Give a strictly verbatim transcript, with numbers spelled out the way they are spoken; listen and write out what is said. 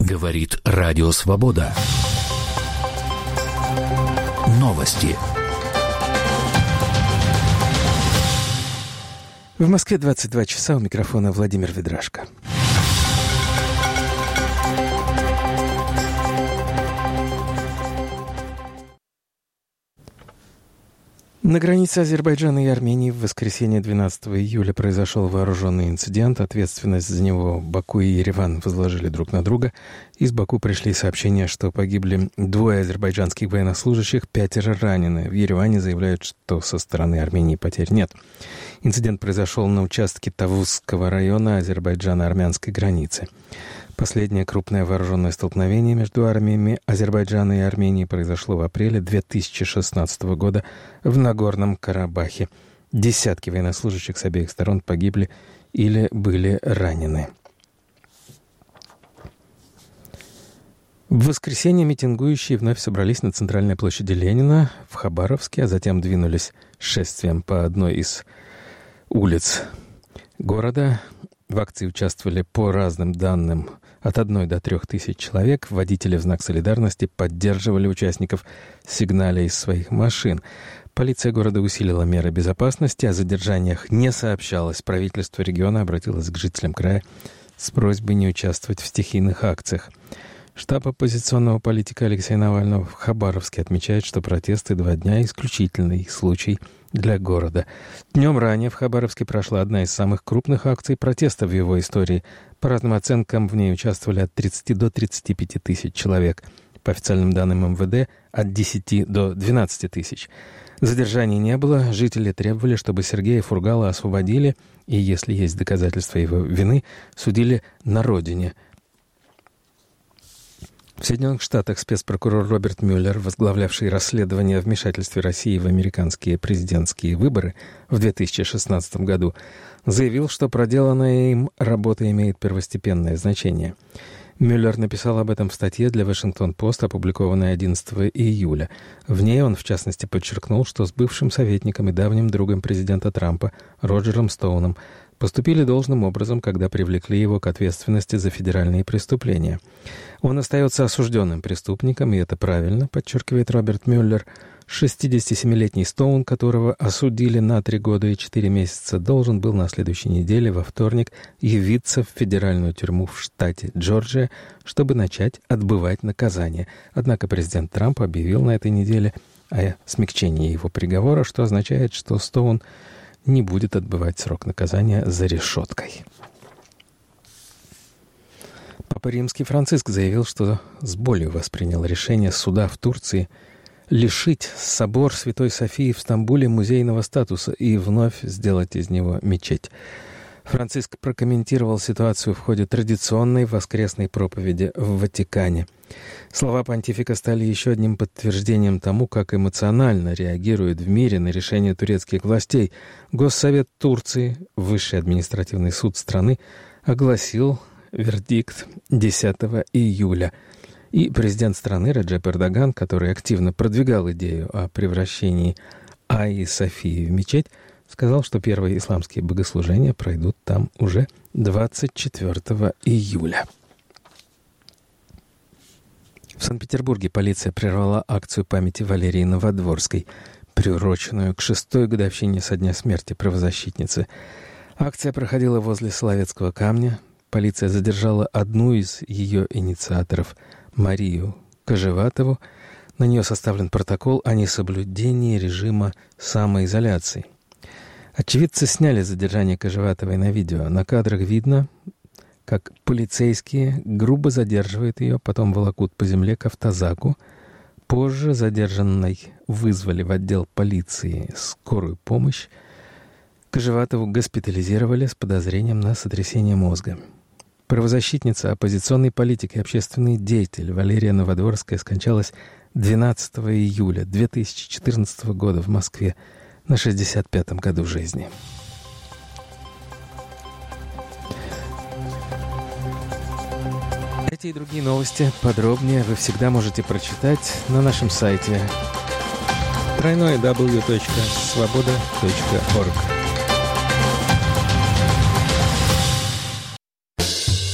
Говорит Радио Свобода. Новости. В Москве двадцать два часа, у микрофона Владимир Ведрашко. На границе Азербайджана и Армении в воскресенье двенадцатого июля произошел вооруженный инцидент. Ответственность за него Баку и Ереван возложили друг на друга. Из Баку пришли сообщения, что погибли двое азербайджанских военнослужащих, пятеро ранены. В Ереване заявляют, что со стороны Армении потерь нет. Инцидент произошел на участке Тавузского района азербайджано-армянской границы. Последнее крупное вооруженное столкновение между армиями Азербайджана и Армении произошло в апреле две тысячи шестнадцатого года в Нагорном Карабахе. Десятки военнослужащих с обеих сторон погибли или были ранены. В воскресенье митингующие вновь собрались на центральной площади Ленина в Хабаровске, а затем двинулись шествием по одной из улиц города. В акции участвовали, по разным данным, от одной до трех тысяч человек. Водители в знак солидарности поддерживали участников, сигналя из своих машин. Полиция города усилила меры безопасности, о задержаниях не сообщалось. Правительство региона обратилось к жителям края с просьбой не участвовать в стихийных акциях. Штаб оппозиционного политика Алексея Навального в Хабаровске отмечает, что протесты два дня – исключительный случай для города. Днем ранее в Хабаровске прошла одна из самых крупных акций протеста в его истории. По разным оценкам, в ней участвовали от тридцати до тридцати пяти тысяч человек. По официальным данным эм вэ дэ, от десяти до двенадцати тысяч. Задержаний не было. Жители требовали, чтобы Сергея Фургала освободили и, если есть доказательства его вины, судили на родине. В Соединенных Штатах спецпрокурор Роберт Мюллер, возглавлявший расследование о вмешательстве России в американские президентские выборы в две тысячи шестнадцатом году, заявил, что проделанная им работа имеет первостепенное значение. Мюллер написал об этом в статье для «Вашингтон-Пост», опубликованной одиннадцатого июля. В ней он, в частности, подчеркнул, что с бывшим советником и давним другом президента Трампа Роджером Стоуном поступили должным образом, когда привлекли его к ответственности за федеральные преступления. Он остается осужденным преступником, и это правильно, подчеркивает Роберт Мюллер. шестидесятисемилетний Стоун, которого осудили на три года и четыре месяца, должен был на следующей неделе, во вторник, явиться в федеральную тюрьму в штате Джорджия, чтобы начать отбывать наказание. Однако президент Трамп объявил на этой неделе о смягчении его приговора, что означает, что Стоун не будет отбывать срок наказания за решеткой. Папа Римский Франциск заявил, что с болью воспринял решение суда в Турции лишить собор Святой Софии в Стамбуле музейного статуса и вновь сделать из него мечеть. Франциск прокомментировал ситуацию в ходе традиционной воскресной проповеди в Ватикане. Слова понтифика стали еще одним подтверждением тому, как эмоционально реагирует в мире на решение турецких властей. Госсовет Турции, высший административный суд страны, огласил вердикт десятого июля. И президент страны Реджеп Эрдоган, который активно продвигал идею о превращении Айи Софии в мечеть, сказал, что первые исламские богослужения пройдут там уже двадцать четвёртого июля. В Санкт-Петербурге полиция прервала акцию памяти Валерии Новодворской, приуроченную к шестой годовщине со дня смерти правозащитницы. Акция проходила возле Соловецкого камня. Полиция задержала одну из ее инициаторов, Марию Кожеватову. На нее составлен протокол о несоблюдении режима самоизоляции. Очевидцы сняли задержание Кожеватовой на видео. На кадрах видно, как полицейские грубо задерживают ее, потом волокут по земле к автозаку. Позже задержанной вызвали в отдел полиции скорую помощь. Кожеватову госпитализировали с подозрением на сотрясение мозга. Правозащитница, оппозиционный политик и общественный деятель Валерия Новодворская скончалась двенадцатого июля две тысячи четырнадцатого года в Москве на шестьдесят пятом году жизни. Эти и другие новости подробнее вы всегда можете прочитать на нашем сайте дабл ю дабл ю дабл ю точка свобода точка орг.